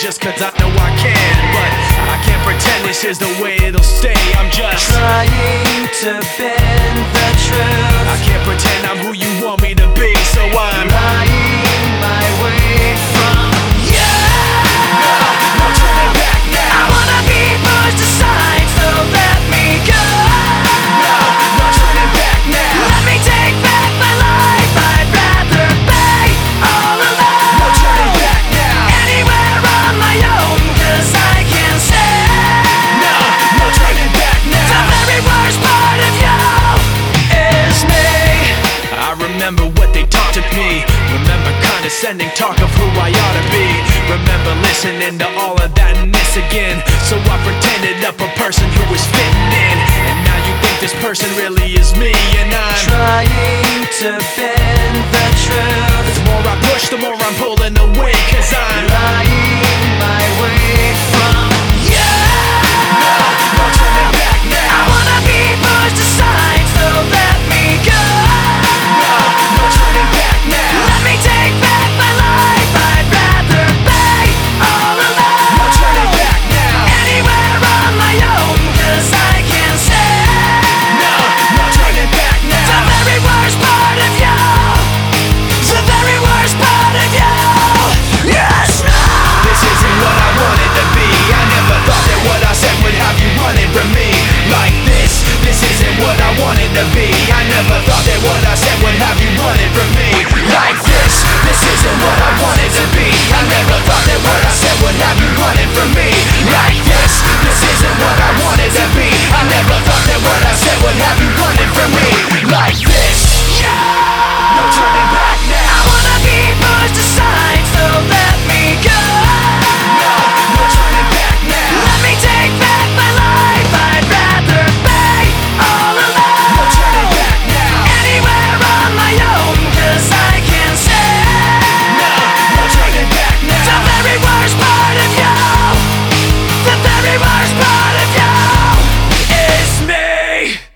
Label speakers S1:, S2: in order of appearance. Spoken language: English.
S1: just cause I know I can. But I can't pretend this is the way it'll stay. I'm just
S2: trying to bend the truth.
S1: I can't pretend I'm who you want me to be, so I'm
S2: lying my way from you.
S1: No turning back now.
S2: I wanna be pushed aside, so let me go.
S1: No turning back now.
S2: Let me take back my life. I'd rather be all alone.
S1: No turning back now.
S2: Anywhere on my own, cause I can say
S1: No turning back now.
S2: the very worst part of you is me.
S1: I remember what they taught to me. Remember condescending talk of who I ought to be. Remember listening to all of that and this again. So I pretended up a person who was fitting in. And now you think this person really is me. And I'm
S2: trying to bend the truth.
S1: the more I push, the more I'm pulling away. Cause I'm